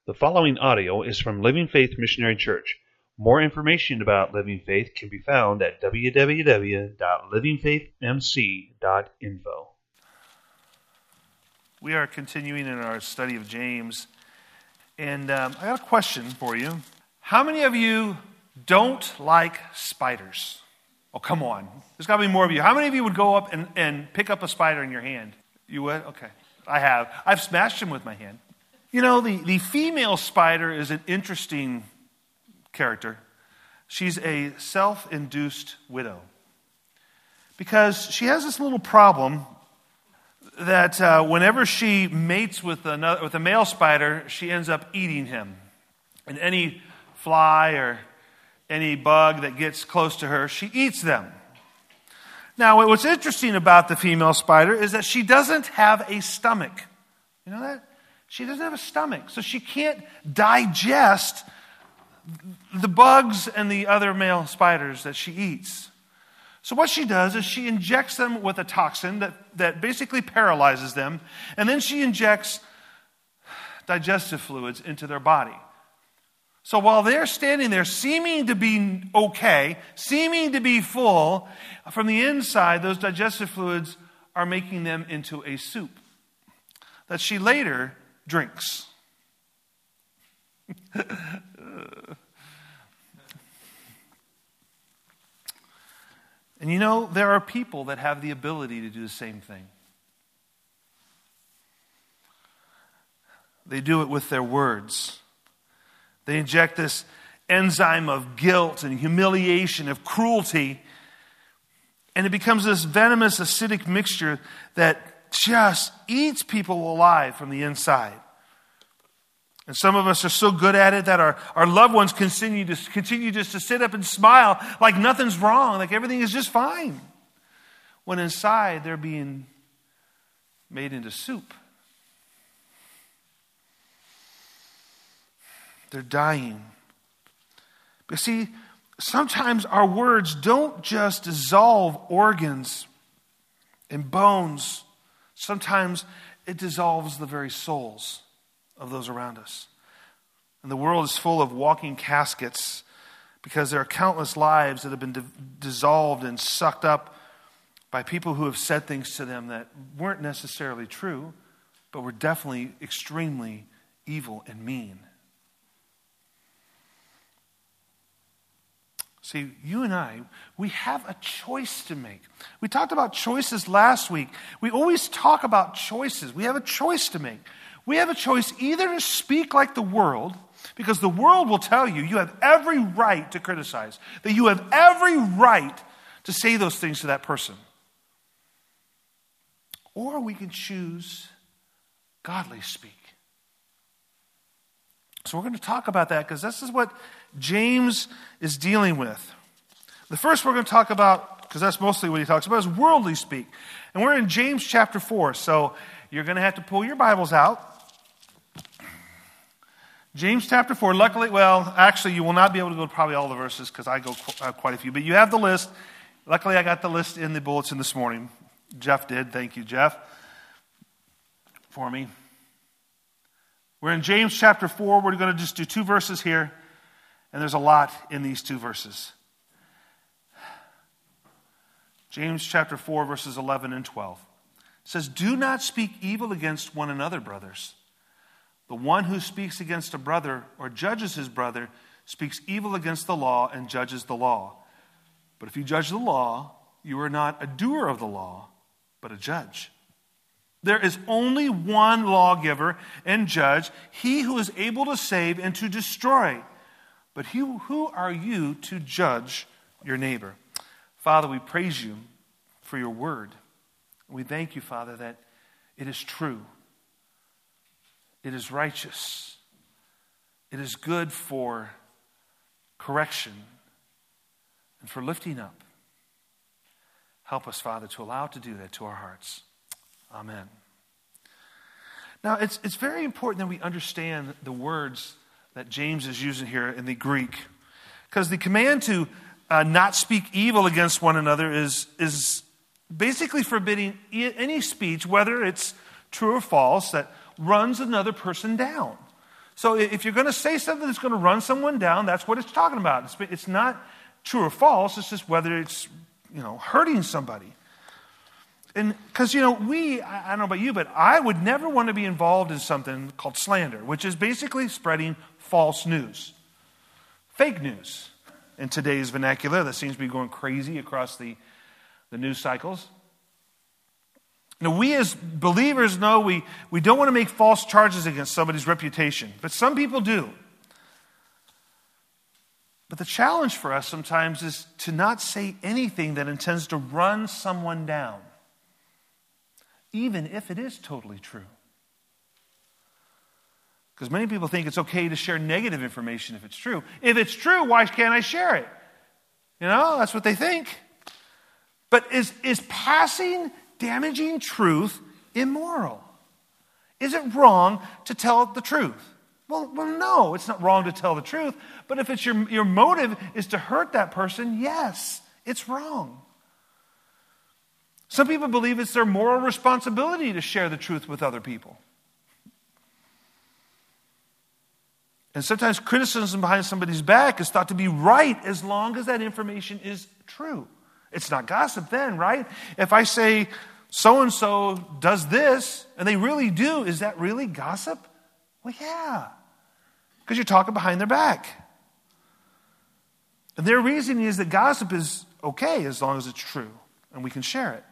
The following audio is from Living Faith Missionary Church. More information about Living Faith can be found at www.livingfaithmc.info. We are continuing in our study of James, and I got a question for you. How many of you don't like spiders? Oh, come on. There's got to be more of you. How many of you would go up and pick up a spider in your hand? You would? Okay. I have. I've smashed him with my hand. You know, the female spider is an interesting character. She's a self-induced widow. Because she has this little problem that whenever she mates with a male spider, she ends up eating him. And any fly or any bug that gets close to her, she eats them. Now, what's interesting about the female spider is that she doesn't have a stomach. You know that? She doesn't have a stomach, so she can't digest the bugs and the other male spiders that she eats. So what she does is she injects them with a toxin that basically paralyzes them, and then she injects digestive fluids into their body. So while they're standing there seeming to be okay, seeming to be full, from the inside, those digestive fluids are making them into a soup that she later drinks. And you know, there are people that have the ability to do the same thing. They do it with their words. They inject this enzyme of guilt and humiliation, of cruelty, and it becomes this venomous, acidic mixture that just eats people alive from the inside. And some of us are so good at it that our loved ones continue just to sit up and smile like nothing's wrong, like everything is just fine. When inside they're being made into soup. They're dying. But see, sometimes our words don't just dissolve organs and bones. Sometimes it dissolves the very souls of those around us. And the world is full of walking caskets because there are countless lives that have been dissolved and sucked up by people who have said things to them that weren't necessarily true, but were definitely extremely evil and mean. See, you and I, we have a choice to make. We talked about choices last week. We always talk about choices. We have a choice to make. We have a choice either to speak like the world, because the world will tell you have every right to criticize, that you have every right to say those things to that person. Or we can choose godly speak. So we're going to talk about that because this is what James is dealing with. The first we're going to talk about, because that's mostly what he talks about, is worldly speak. And we're in James chapter 4, so you're going to have to pull your Bibles out. James chapter 4, luckily, actually you will not be able to go to probably all the verses because I go quite a few, but you have the list. Luckily I got the list in the bulletin this morning. Jeff did. Thank you, Jeff, for me. We're in James chapter 4. We're going to just do 2 verses here. And there's a lot in these 2 verses. James chapter 4, verses 11 and 12. It says, "Do not speak evil against one another, brothers. The one who speaks against a brother or judges his brother speaks evil against the law and judges the law. But if you judge the law, you are not a doer of the law, but a judge. There is only one lawgiver and judge, he who is able to save and to destroy. But who are you to judge your neighbor?" Father, we praise you for your word. We thank you, Father, that it is true. It is righteous. It is good for correction and for lifting up. Help us, Father, to allow it to do that to our hearts. Amen. Now, it's very important that we understand the words that James is using here in the Greek. Because the command to not speak evil against one another is basically forbidding any speech, whether it's true or false, that runs another person down. So if you're going to say something that's going to run someone down, that's what it's talking about. It's not true or false. It's just whether it's, hurting somebody. And because, I don't know about you, but I would never want to be involved in something called slander, which is basically spreading false news. Fake news in today's vernacular that seems to be going crazy across the news cycles. We as believers know we don't want to make false charges against somebody's reputation, but some people do. But the challenge for us sometimes is to not say anything that intends to run someone down, even if it is totally true. Because many people think it's okay to share negative information if it's true. If it's true, why can't I share it? That's what they think. But is passing damaging truth immoral? Is it wrong to tell the truth? Well, no, it's not wrong to tell the truth. But if it's your motive is to hurt that person, yes, it's wrong. Some people believe it's their moral responsibility to share the truth with other people. And sometimes criticism behind somebody's back is thought to be right as long as that information is true. It's not gossip then, right? If I say so-and-so does this, and they really do, is that really gossip? Well, yeah. Because you're talking behind their back. And their reasoning is that gossip is okay as long as it's true, and we can share it.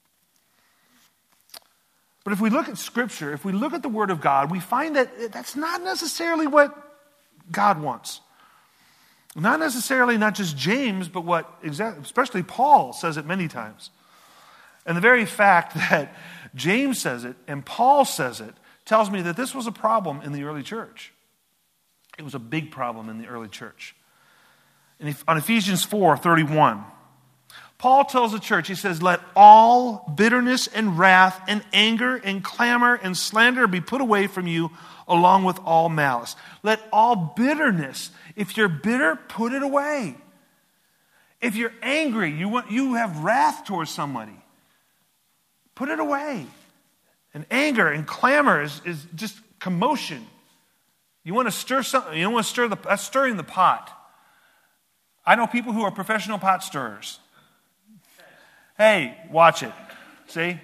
But if we look at Scripture, if we look at the Word of God, we find that that's not necessarily what God wants. Not necessarily not just James, but especially Paul says it many times. And the very fact that James says it and Paul says it tells me that this was a problem in the early church. It was a big problem in the early church. And on Ephesians 4:31, Paul tells the church, he says, let all bitterness and wrath and anger and clamor and slander be put away from you along with all malice. Let all bitterness, if you're bitter, put it away. If you're angry, you have wrath towards somebody, put it away. And anger and clamor is just commotion. You want to stir something, you don't want to stir that's stirring the pot. I know people who are professional pot stirrers. Hey, watch it. See?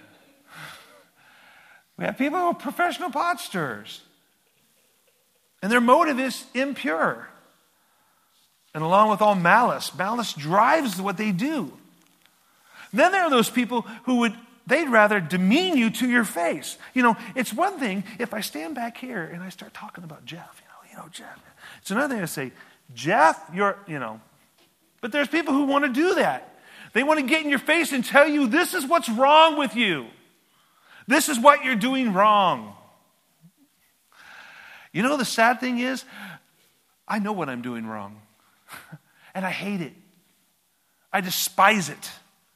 We have people who are professional pot stirrers. And their motive is impure. And along with all malice drives what they do. Then there are those people who they'd rather demean you to your face. It's one thing if I stand back here and I start talking about Jeff. Jeff. It's another thing to say, Jeff, But there's people who want to do that. They want to get in your face and tell you this is what's wrong with you. This is what you're doing wrong. The sad thing is, I know what I'm doing wrong. And I hate it. I despise it.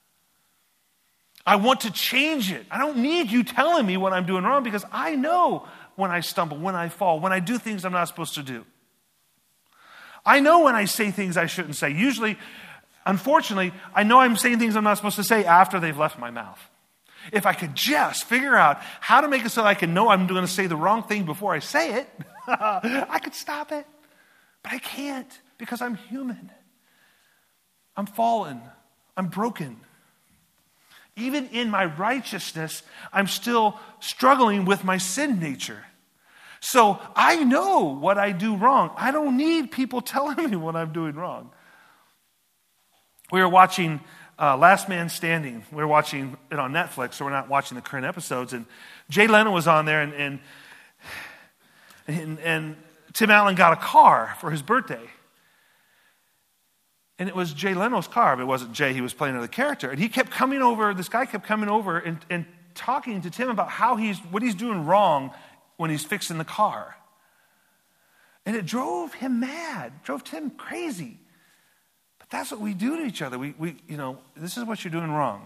I want to change it. I don't need you telling me what I'm doing wrong because I know when I stumble, when I fall, when I do things I'm not supposed to do. I know when I say things I shouldn't say. Usually, unfortunately, I know I'm saying things I'm not supposed to say after they've left my mouth. If I could just figure out how to make it so that I can know I'm going to say the wrong thing before I say it, I could stop it. But I can't because I'm human. I'm fallen. I'm broken. Even in my righteousness, I'm still struggling with my sin nature. So I know what I do wrong. I don't need people telling me what I'm doing wrong. We were watching Last Man Standing. We were watching it on Netflix, so we're not watching the current episodes. And Jay Leno was on there, and Tim Allen got a car for his birthday. And it was Jay Leno's car, but it wasn't Jay. He was playing another character. And he kept coming over, this guy kept coming over and talking to Tim about what he's doing wrong when he's fixing the car. And it drove him mad, drove Tim crazy. But that's what we do to each other. We this is what you're doing wrong.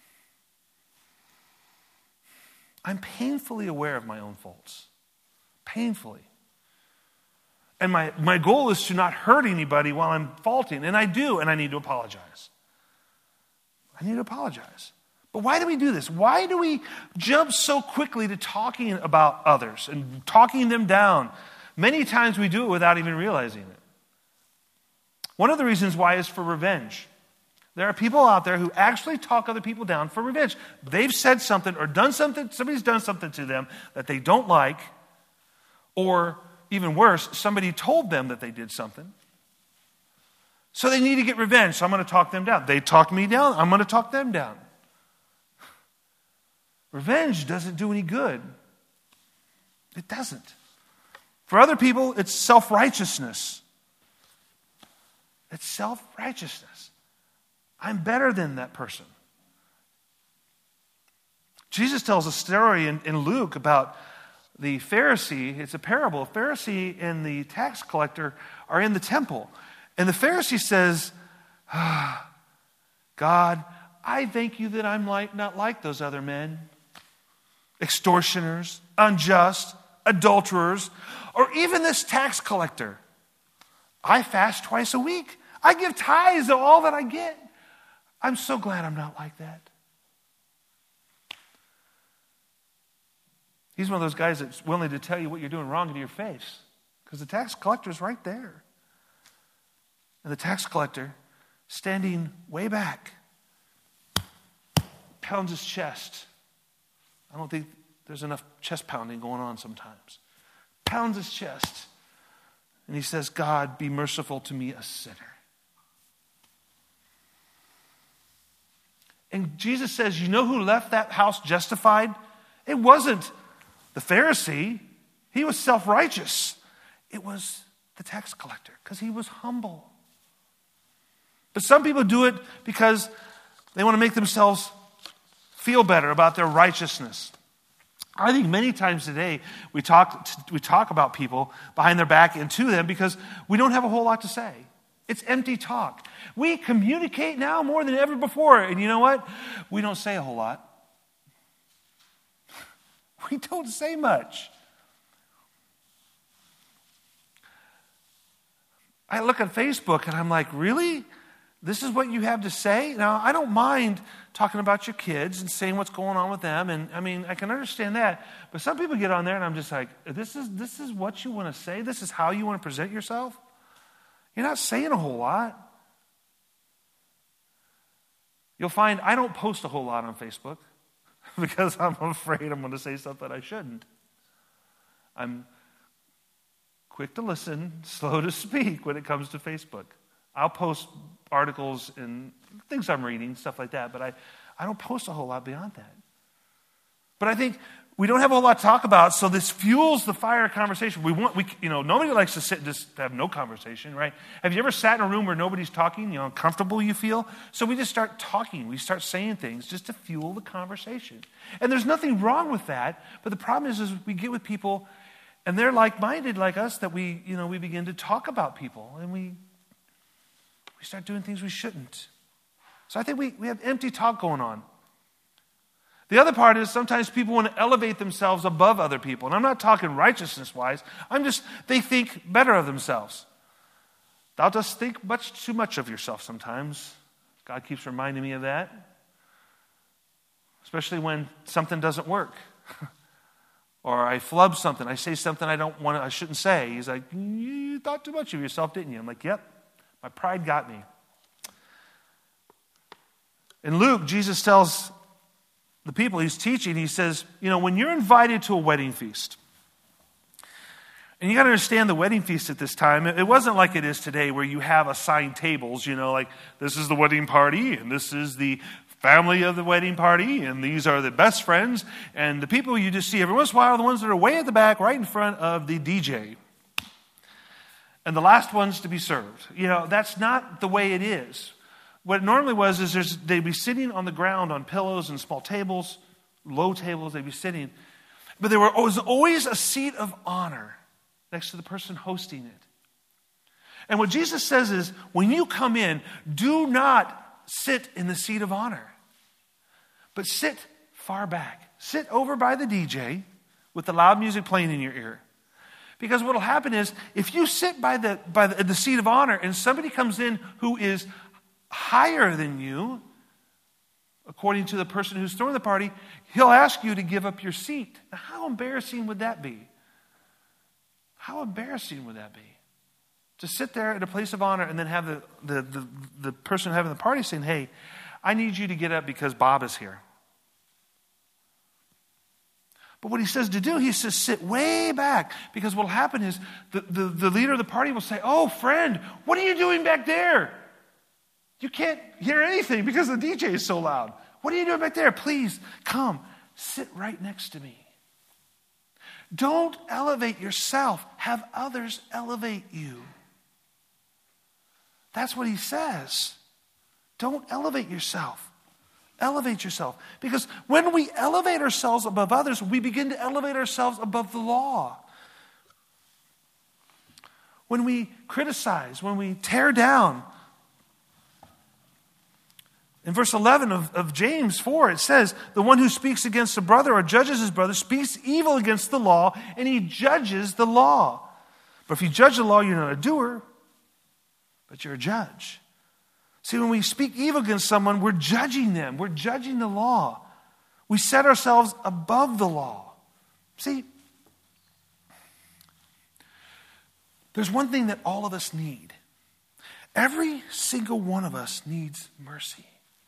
I'm painfully aware of my own faults. Painfully. And my goal is to not hurt anybody while I'm faulting. And I do, and I need to apologize. I need to apologize. But why do we do this? Why do we jump so quickly to talking about others and talking them down? Many times we do it without even realizing it. One of the reasons why is for revenge. There are people out there who actually talk other people down for revenge. They've said something or done something, somebody's done something to them that they don't like, or even worse, somebody told them that they did something. So they need to get revenge, so I'm going to talk them down. They talked me down, I'm going to talk them down. Revenge doesn't do any good. It doesn't. For other people, it's self-righteousness. It's self-righteousness. I'm better than that person. Jesus tells a story in Luke about the Pharisee. It's a parable. A Pharisee and the tax collector are in the temple. And the Pharisee says, God, I thank you that I'm not like those other men. Extortioners, unjust, adulterers, or even this tax collector. I fast twice a week. I give tithes of all that I get. I'm so glad I'm not like that. He's one of those guys that's willing to tell you what you're doing wrong to your face, because the tax collector's right there. And the tax collector, standing way back, pounds his chest. I don't think there's enough chest pounding going on sometimes. Pounds his chest. And he says, God, be merciful to me, a sinner. And Jesus says, you know who left that house justified? It wasn't the Pharisee. He was self-righteous. It was the tax collector, because he was humble. But some people do it because they want to make themselves feel better about their righteousness. I think many times today we talk about people behind their back and to them because we don't have a whole lot to say. It's empty talk. We communicate now more than ever before. And you know what? We don't say a whole lot. We don't say much. I look at Facebook and I'm like, really? This is what you have to say? Now, I don't mind talking about your kids and saying what's going on with them. And I mean, I can understand that. But some people get on there and I'm just like, this is what you want to say? This is how you want to present yourself? You're not saying a whole lot. You'll find I don't post a whole lot on Facebook because I'm afraid I'm going to say something I shouldn't. I'm quick to listen, slow to speak when it comes to Facebook. I'll post articles and things I'm reading, stuff like that, but I don't post a whole lot beyond that. But I think we don't have a whole lot to talk about, so this fuels the fire of conversation. Nobody likes to sit and just have no conversation, right? Have you ever sat in a room where nobody's talking, uncomfortable you feel? So we just start talking. We start saying things just to fuel the conversation. And there's nothing wrong with that, but the problem is we get with people and they're like-minded like us that we begin to talk about people and we start doing things we shouldn't. So I think we have empty talk going on. The other part is sometimes people want to elevate themselves above other people. And I'm not talking righteousness-wise. They think better of themselves. Thou dost think much too much of yourself sometimes. God keeps reminding me of that. Especially when something doesn't work. Or I flub something. I say something I shouldn't say. He's like, you thought too much of yourself, didn't you? I'm like, yep. My pride got me. In Luke, Jesus tells the people he's teaching, he says, when you're invited to a wedding feast, and you got to understand the wedding feast at this time, it wasn't like it is today where you have assigned tables, like this is the wedding party, and this is the family of the wedding party, and these are the best friends, and the people you just see every once in a while are the ones that are way at the back, right in front of the DJ. And the last ones to be served. That's not the way it is. What it normally was is they'd be sitting on the ground on pillows and small tables, low tables, they'd be sitting. But there was always a seat of honor next to the person hosting it. And what Jesus says is, when you come in, do not sit in the seat of honor, but sit far back. Sit over by the DJ with the loud music playing in your ear. Because what will happen is, if you sit by the seat of honor and somebody comes in who is higher than you, according to the person who's throwing the party, he'll ask you to give up your seat. Now, how embarrassing would that be? How embarrassing would that be? To sit there at a place of honor and then have the person having the party saying, hey, I need you to get up because Bob is here. But what he says to do, he says sit way back, because what will happen is the leader of the party will say, oh, friend, what are you doing back there? You can't hear anything because the DJ is so loud. What are you doing back there? Please come, sit right next to me. Don't elevate yourself. Have others elevate you. That's what he says. Don't elevate yourself. Elevate yourself. Because when we elevate ourselves above others, we begin to elevate ourselves above the law. When we criticize, when we tear down. In verse 11 of James 4, it says, the one who speaks against a brother or judges his brother speaks evil against the law, and he judges the law. But if you judge the law, you're not a doer, but you're a judge. See, when we speak evil against someone, we're judging them. We're judging the law. We set ourselves above the law. See, there's one thing that all of us need. Every single one of us needs mercy.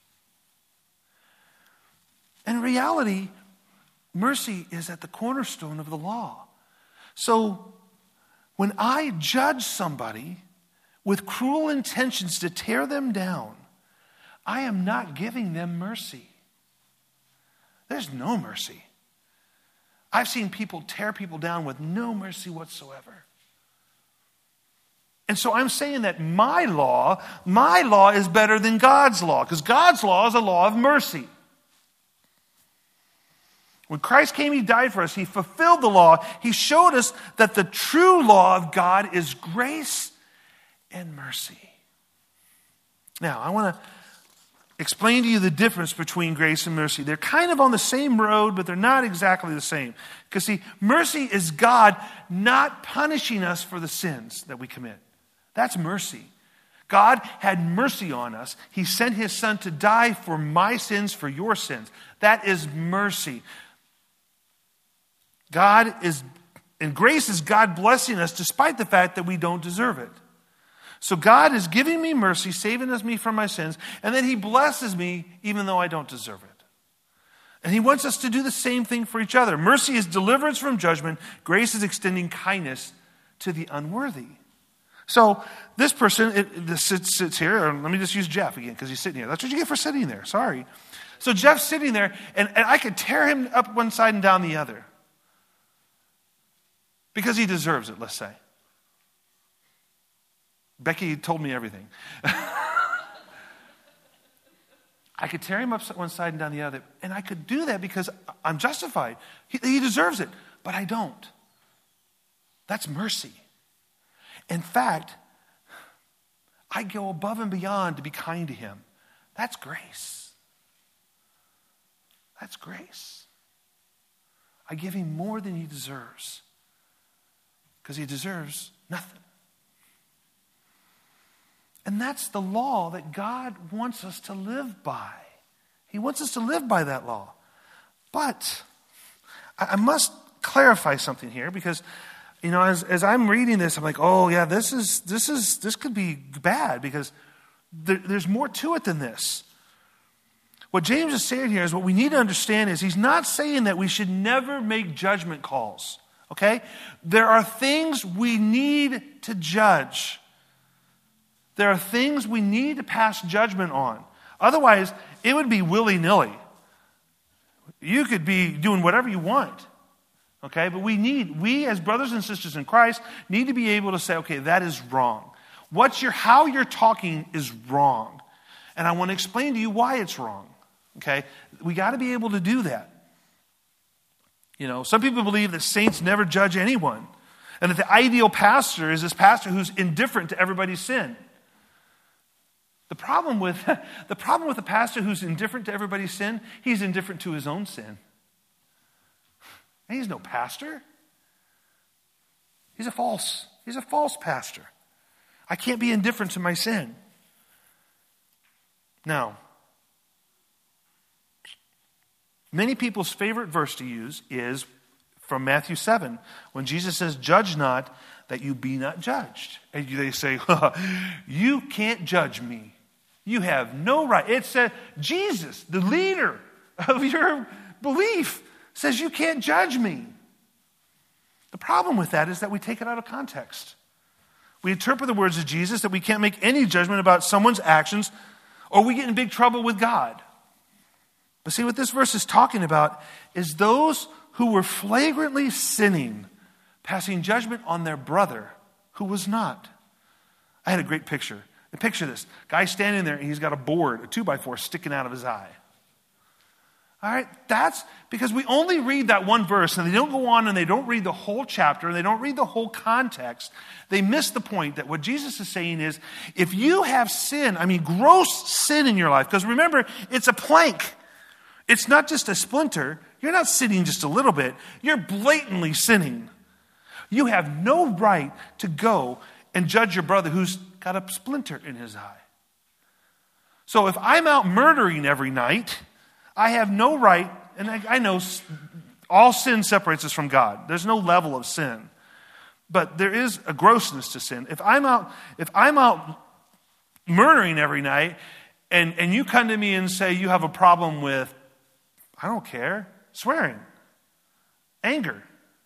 In reality, mercy is at the cornerstone of the law. So, when I judge somebody with cruel intentions to tear them down, I am not giving them mercy. There's no mercy. I've seen people tear people down with no mercy whatsoever. And so I'm saying that my law is better than God's law, because God's law is a law of mercy. When Christ came, he died for us. He fulfilled the law. He showed us that the true law of God is grace and mercy. Now, I want to explain to you the difference between grace and mercy. They're kind of on the same road, but they're not exactly the same. Because see, mercy is God not punishing us for the sins that we commit. That's mercy. God had mercy on us. He sent his son to die for my sins, for your sins. That is mercy. And grace is God blessing us despite the fact that we don't deserve it. So God is giving me mercy, saving me from my sins, and then he blesses me even though I don't deserve it. And he wants us to do the same thing for each other. Mercy is deliverance from judgment. Grace is extending kindness to the unworthy. So this person sits here, or let me just use Jeff again because he's sitting here. That's what you get for sitting there. Sorry. So Jeff's sitting there, and I could tear him up one side and down the other. Because he deserves it, let's say. Becky told me everything. I could tear him up one side and down the other. And I could do that because I'm justified. He deserves it, but I don't. That's mercy. In fact, I go above and beyond to be kind to him. That's grace. That's grace. I give him more than he deserves because he deserves nothing. And that's the law that God wants us to live by. He wants us to live by that law. But I must clarify something here because, as I'm reading this, I'm like, oh yeah, this could be bad because there's more to it than this. What James is saying here is what we need to understand is he's not saying that we should never make judgment calls. Okay? There are things we need to judge. There are things we need to pass judgment on. Otherwise, it would be willy-nilly. You could be doing whatever you want. Okay? But we as brothers and sisters in Christ need to be able to say, okay, that is wrong. How you're talking is wrong. And I want to explain to you why it's wrong. Okay? We got to be able to do that. Some people believe that saints never judge anyone. And that the ideal pastor is this pastor who's indifferent to everybody's sin. The problem with a pastor who's indifferent to everybody's sin, he's indifferent to his own sin. And he's no pastor. He's a false pastor. I can't be indifferent to my sin. Now, many people's favorite verse to use is from Matthew 7, when Jesus says, "Judge not, that you be not judged. And they say, you can't judge me. You have no right. It said Jesus, the leader of your belief, says you can't judge me. The problem with that is that we take it out of context. We interpret the words of Jesus that we can't make any judgment about someone's actions, or we get in big trouble with God. But see, what this verse is talking about is those who were flagrantly sinning, passing judgment on their brother who was not. I had a great picture. And picture this. Guy standing there and he's got a board, a 2x4 sticking out of his eye. All right, that's because we only read that one verse and they don't go on and they don't read the whole chapter and they don't read the whole context. They miss the point that what Jesus is saying is, if you have sin, gross sin in your life, because remember, it's a plank. It's not just a splinter. You're not sinning just a little bit. You're blatantly sinning. You have no right to go and judge your brother who's got a splinter in his eye. So if I'm out murdering every night, I have no right, and I know all sin separates us from God. There's no level of sin. But there is a grossness to sin. If I'm out murdering every night, and you come to me and say you have a problem with, I don't care, swearing, anger,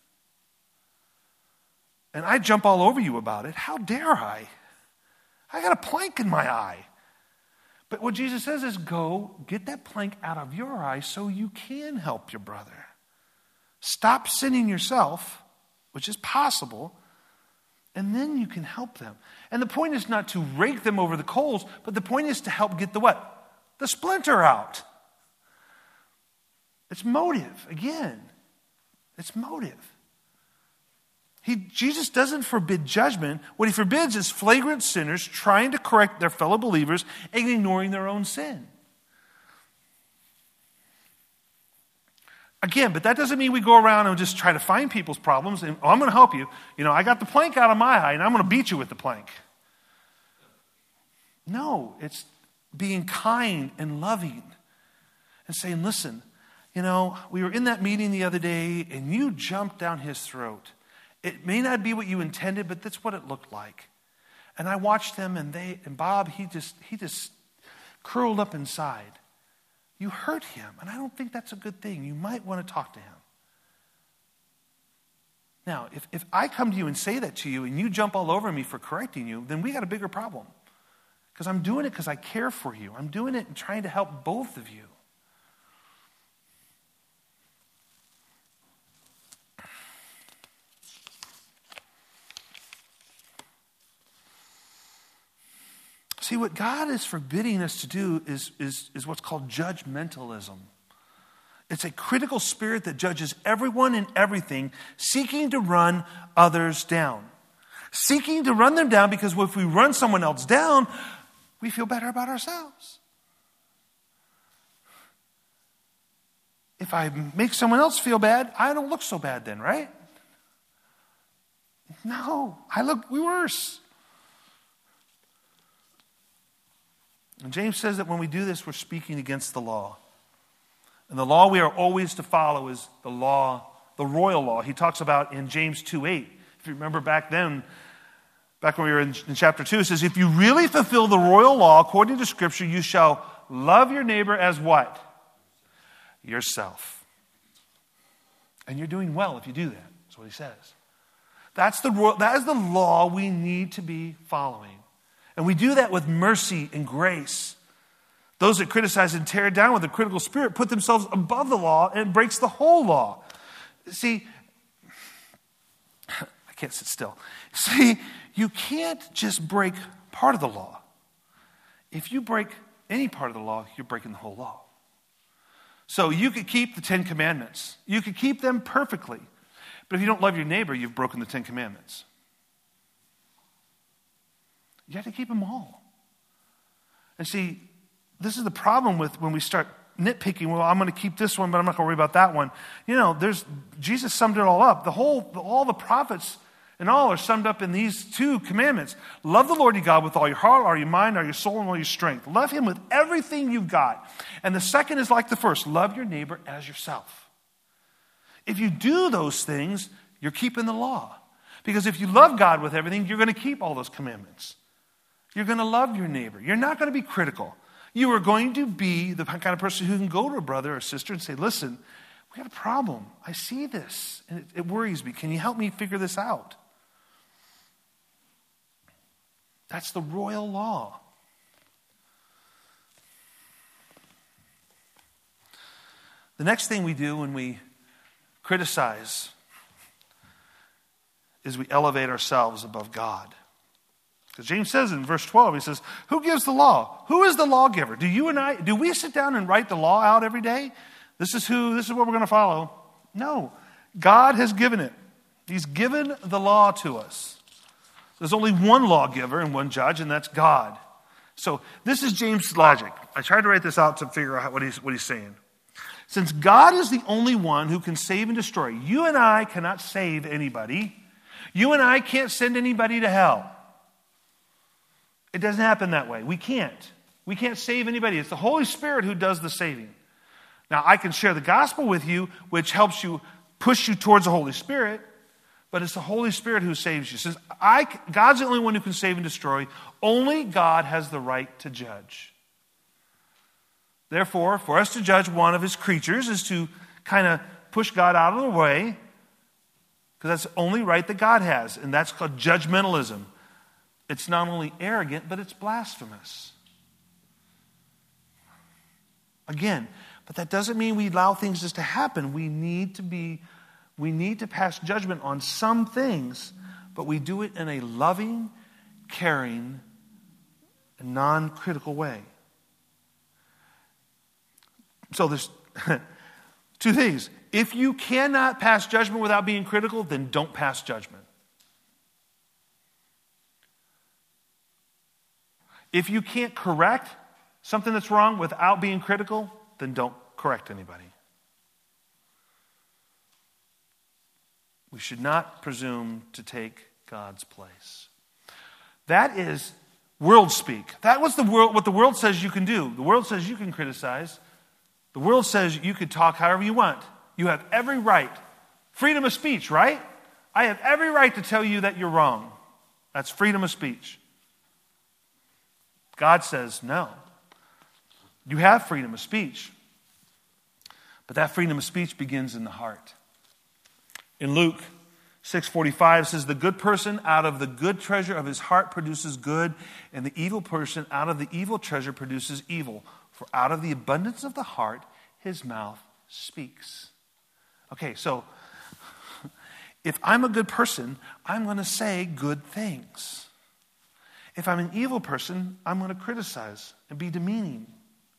and I jump all over you about it, how dare I? I got a plank in my eye. But what Jesus says is, go get that plank out of your eye so you can help your brother. Stop sinning yourself, which is possible, and then you can help them. And the point is not to rake them over the coals, but the point is to help get the what? The splinter out. It's motive, again. It's motive. Jesus doesn't forbid judgment. What he forbids is flagrant sinners trying to correct their fellow believers and ignoring their own sin. Again, but that doesn't mean we go around and just try to find people's problems and, I'm going to help you. I got the plank out of my eye and I'm going to beat you with the plank. No, it's being kind and loving and saying, listen, we were in that meeting the other day and you jumped down his throat. It may not be what you intended, but that's what it looked like. And I watched them, and Bob, he just curled up inside. You hurt him, and I don't think that's a good thing. You might want to talk to him. Now, if I come to you and say that to you, and you jump all over me for correcting you, then we got a bigger problem. Because I'm doing it because I care for you. I'm doing it and trying to help both of you. See, what God is forbidding us to do is what's called judgmentalism. It's a critical spirit that judges everyone and everything, seeking to run others down. Seeking to run them down because if we run someone else down, we feel better about ourselves. If I make someone else feel bad, I don't look so bad then, right? No, I look worse. And James says that when we do this, we're speaking against the law. And the law we are always to follow is the law, the royal law. He talks about in James 2:8. If you remember back when we were in chapter 2, it says, if you really fulfill the royal law according to Scripture, you shall love your neighbor as what? Yourself. And you're doing well if you do that. That's what he says. That is the law we need to be following. And we do that with mercy and grace. Those that criticize and tear down with a critical spirit put themselves above the law and breaks the whole law. See, I can't sit still. See, you can't just break part of the law. If you break any part of the law, you're breaking the whole law. So you could keep the 10 Commandments. You could keep them perfectly. But if you don't love your neighbor, you've broken the 10 Commandments. You have to keep them all. And see, this is the problem with when we start nitpicking. Well, I'm going to keep this one, but I'm not going to worry about that one. Jesus summed it all up. All the prophets and all are summed up in these 2 commandments. Love the Lord your God with all your heart, all your mind, all your soul, and all your strength. Love him with everything you've got. And the second is like the first. Love your neighbor as yourself. If you do those things, you're keeping the law. Because if you love God with everything, you're going to keep all those commandments. You're going to love your neighbor. You're not going to be critical. You are going to be the kind of person who can go to a brother or sister and say, listen, we got a problem. I see this, and it worries me. Can you help me figure this out? That's the royal law. The next thing we do when we criticize is we elevate ourselves above God. Because James says in verse 12, he says, who gives the law? Who is the lawgiver? Do we sit down and write the law out every day? This is what we're going to follow. No. God has given it. He's given the law to us. There's only one lawgiver and one judge, and that's God. So this is James' logic. I tried to write this out to figure out what he's saying. Since God is the only one who can save and destroy, you and I cannot save anybody. You and I can't send anybody to hell. It doesn't happen that way. We can't. We can't save anybody. It's the Holy Spirit who does the saving. Now, I can share the gospel with you, which helps you push you towards the Holy Spirit, but it's the Holy Spirit who saves you. Since God's the only one who can save and destroy, only God has the right to judge. Therefore, for us to judge one of his creatures is to kind of push God out of the way, because that's the only right that God has, and that's called judgmentalism. It's not only arrogant, but it's blasphemous. Again, but that doesn't mean we allow things just to happen. We need to pass judgment on some things, but we do it in a loving, caring, and non-critical way. So there's two things. If you cannot pass judgment without being critical, then don't pass judgment. If you can't correct something that's wrong without being critical, then don't correct anybody. We should not presume to take God's place. That is world speak. That was what the world says you can do. The world says you can criticize. The world says you could talk however you want. You have every right. Freedom of speech, right? I have every right to tell you that you're wrong. That's freedom of speech. God says no. You have freedom of speech. But that freedom of speech begins in the heart. In Luke 6:45 it says, the good person out of the good treasure of his heart produces good, and the evil person out of the evil treasure produces evil. For out of the abundance of the heart, his mouth speaks. Okay, so if I'm a good person, I'm going to say good things. If I'm an evil person, I'm going to criticize and be demeaning.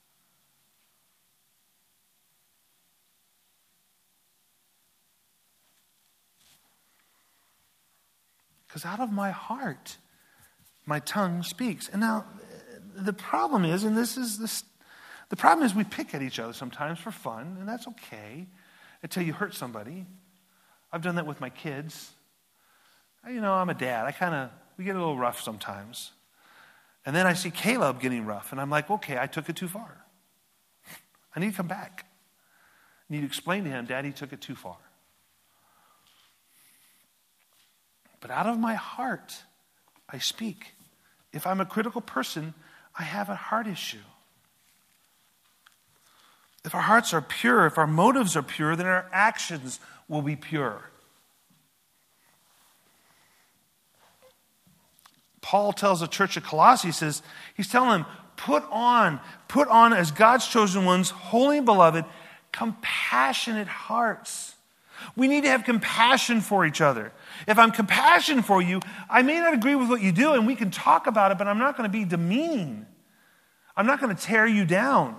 Because out of my heart, my tongue speaks. And now, the problem is, the problem is we pick at each other sometimes for fun, and that's okay, until you hurt somebody. I've done that with my kids. I'm a dad. We get a little rough sometimes. And then I see Caleb getting rough, and I'm like, okay, I took it too far. I need to come back. I need to explain to him, Daddy took it too far. But out of my heart, I speak. If I'm a critical person, I have a heart issue. If our hearts are pure, if our motives are pure, then our actions will be pure. Paul tells the church at Colossae, he's telling them, put on as God's chosen ones, holy and beloved, compassionate hearts. We need to have compassion for each other. If I'm compassionate for you, I may not agree with what you do, and we can talk about it, but I'm not going to be demeaning. I'm not going to tear you down.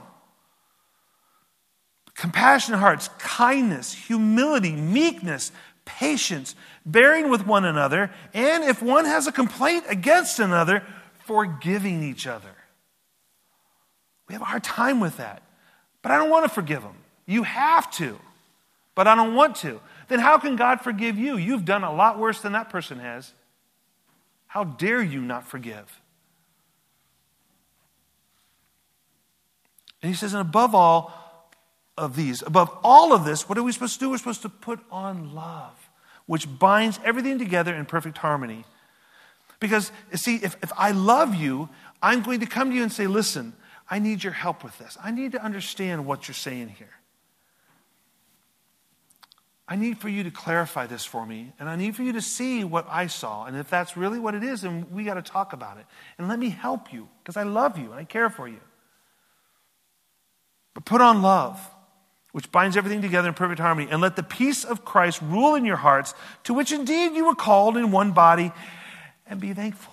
Compassionate hearts, kindness, humility, meekness, patience, bearing with one another, and if one has a complaint against another, forgiving each other. We have a hard time with that. But I don't want to forgive them. You have to. But I don't want to. Then how can God forgive you? You've done a lot worse than that person has. How dare you not forgive? And he says, and above all of this, what are we supposed to do? We're supposed to put on love. which binds everything together in perfect harmony. Because, see, if I love you, I'm going to come to you and say, listen, I need your help with this. I need to understand what you're saying here. I need for you to clarify this for me, and I need for you to see what I saw. And if that's really what it is, then we got to talk about it. And let me help you, because I love you and I care for you. But put on love, which binds everything together in perfect harmony, and let the peace of Christ rule in your hearts, to which indeed you were called in one body, and be thankful.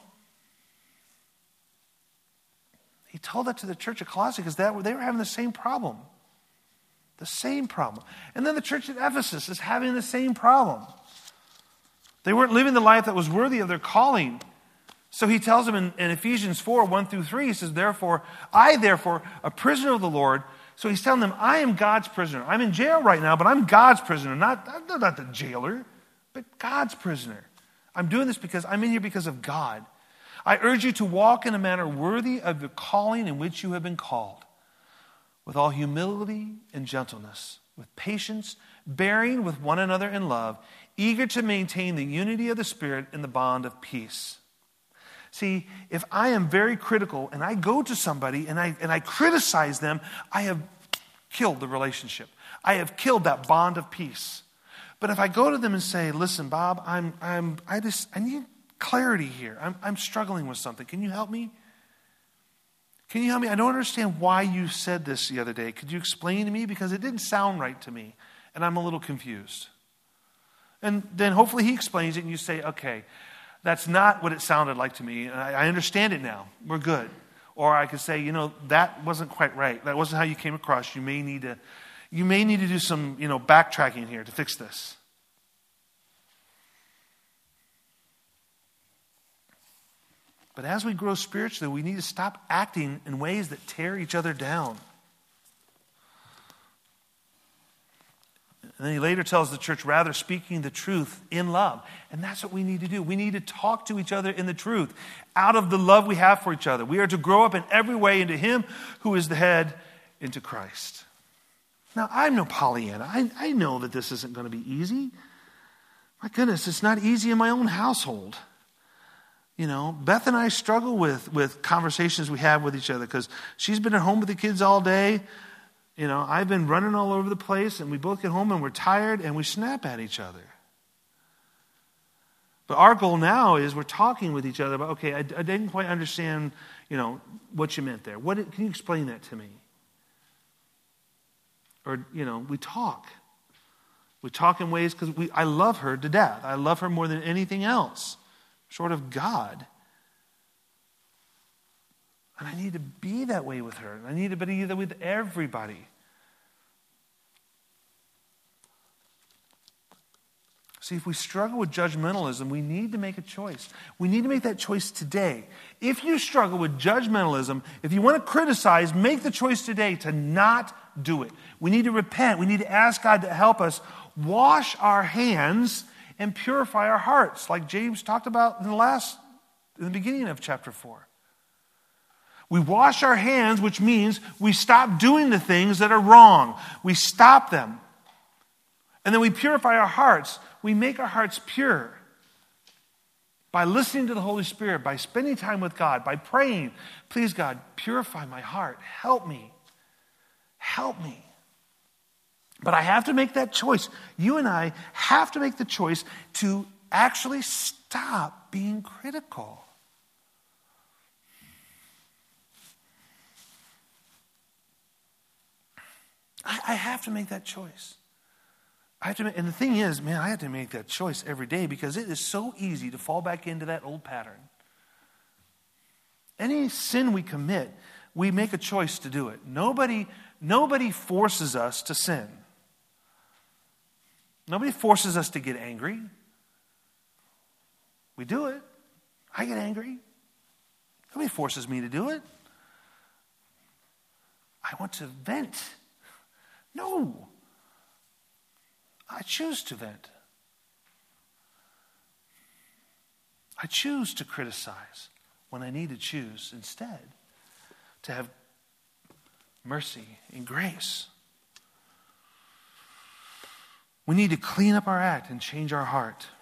He told that to the church of Colossae because they were having the same problem. The same problem. And then the church at Ephesus is having the same problem. They weren't living the life that was worthy of their calling. So he tells them in Ephesians 4, 1 through 3, he says, I therefore, a prisoner of the Lord. So he's telling them, I am God's prisoner. I'm in jail right now, but I'm God's prisoner. Not the jailer, but God's prisoner. I'm doing this because I'm in here because of God. I urge you to walk in a manner worthy of the calling in which you have been called, with all humility and gentleness, with patience, bearing with one another in love, eager to maintain the unity of the Spirit in the bond of peace. See, if I am very critical and I go to somebody and I criticize them, I have killed the relationship. I have killed that bond of peace. But if I go to them and say, listen, Bob, I need clarity here. I'm struggling with something. Can you help me? Can you help me? I don't understand why you said this the other day. Could you explain to me? Because it didn't sound right to me, and I'm a little confused. And then hopefully he explains it, and you say, okay, that's not what it sounded like to me, and I understand it now. We're good. Or I could say, that wasn't quite right. That wasn't how you came across. You may need to do some, backtracking here to fix this. But as we grow spiritually, we need to stop acting in ways that tear each other down. And then he later tells the church, rather speaking the truth in love. And that's what we need to do. We need to talk to each other in the truth, out of the love we have for each other. We are to grow up in every way into him who is the head, into Christ. Now, I'm no Pollyanna. I know that this isn't going to be easy. My goodness, it's not easy in my own household. Beth and I struggle with conversations we have with each other because she's been at home with the kids all day. I've been running all over the place, and we both get home and we're tired and we snap at each other. But our goal now is we're talking with each other about, okay, I didn't quite understand, what you meant there. Can you explain that to me? Or, we talk. We talk in ways because I love her to death. I love her more than anything else, short of God. And I need to be that way with her. I need to be that way with everybody. See, if we struggle with judgmentalism, we need to make a choice. We need to make that choice today. If you struggle with judgmentalism, if you want to criticize, make the choice today to not do it. We need to repent. We need to ask God to help us wash our hands and purify our hearts, like James talked about in the beginning of chapter 4. We wash our hands, which means we stop doing the things that are wrong. We stop them. And then we purify our hearts. We make our hearts pure by listening to the Holy Spirit, by spending time with God, by praying, please God, purify my heart. Help me. Help me. But I have to make that choice. You and I have to make the choice to actually stop being critical. I have to make that choice. And the thing is, man, I have to make that choice every day because it is so easy to fall back into that old pattern. Any sin we commit, we make a choice to do it. Nobody forces us to sin. Nobody forces us to get angry. We do it. I get angry. Nobody forces me to do it. I want to vent. No. I choose to vent. I choose to criticize when I need to choose instead to have mercy and grace. We need to clean up our act and change our heart.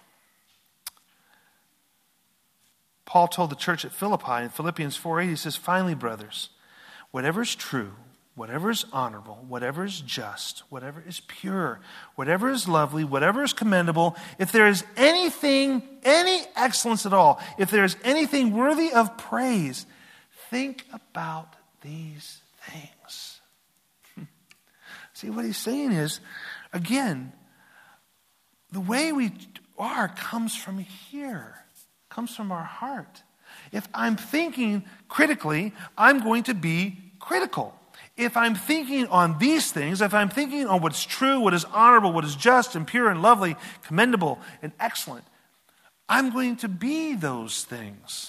Paul told the church at Philippi in Philippians 4:8, he says, "Finally, brothers, whatever is true, whatever is honorable, whatever is just, whatever is pure, whatever is lovely, whatever is commendable, if there is anything, any excellence at all, if there is anything worthy of praise, think about these things." See, what he's saying is, again, the way we are comes from here, comes from our heart. If I'm thinking critically, I'm going to be critical. If I'm thinking on these things, if I'm thinking on what's true, what is honorable, what is just and pure and lovely, commendable and excellent, I'm going to be those things.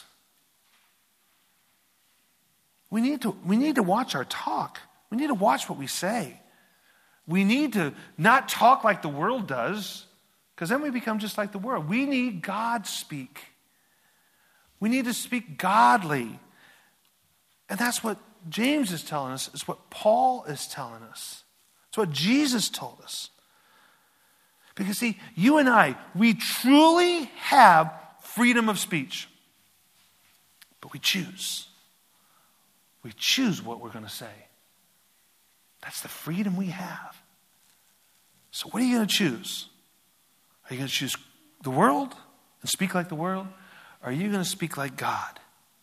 We need to watch our talk. We need to watch what we say. We need to not talk like the world does, because then we become just like the world. We need God speak. We need to speak godly. And that's what James is telling us. It's what Paul is telling us. It's what Jesus told us. Because see, you and I, we truly have freedom of speech. But we choose. We choose what we're going to say. That's the freedom we have. So what are you going to choose? Are you going to choose the world and speak like the world? Or are you going to speak like God?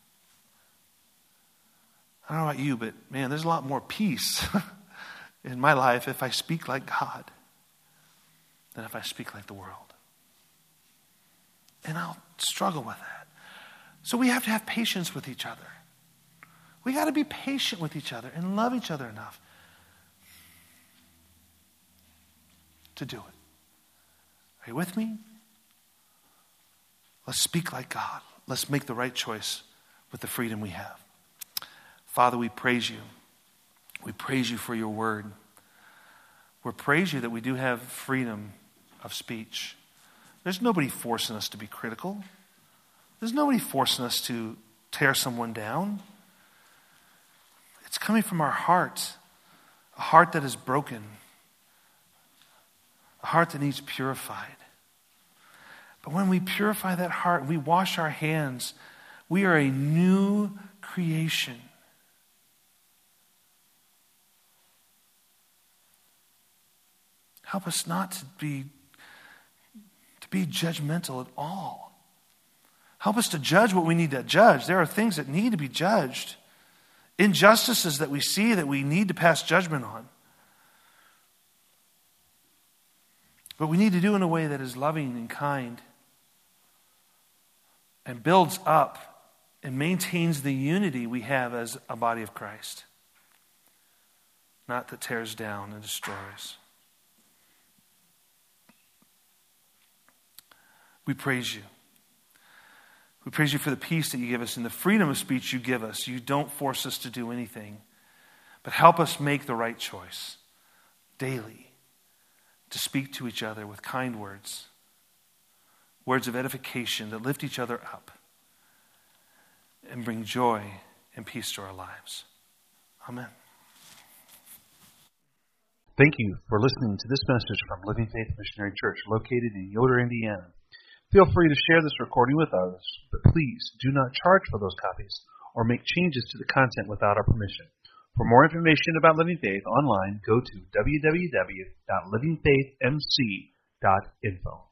I don't know about you, but man, there's a lot more peace in my life if I speak like God than if I speak like the world. And I'll struggle with that. So we have to have patience with each other. We got to be patient with each other and love each other enough to do it. Are you with me? Let's speak like God. Let's make the right choice with the freedom we have. Father, we praise you. We praise you for your word. We praise you that we do have freedom of speech. There's nobody forcing us to be critical. There's nobody forcing us to tear someone down. It's coming from our heart, a heart that is broken, a heart that needs purified. But when we purify that heart, we wash our hands, we are a new creation. Help us not to be judgmental at all. Help us to judge what we need to judge. There are things that need to be judged. Injustices that we see that we need to pass judgment on. But we need to do it in a way that is loving and kind and builds up and maintains the unity we have as a body of Christ. Not that tears down and destroys. We praise you. We praise you for the peace that you give us and the freedom of speech you give us. You don't force us to do anything, but help us make the right choice daily to speak to each other with kind words, words of edification that lift each other up and bring joy and peace to our lives. Amen. Thank you for listening to this message from Living Faith Missionary Church located in Yoder, Indiana. Feel free to share this recording with others, but please do not charge for those copies or make changes to the content without our permission. For more information about Living Faith online, go to www.livingfaithmc.info.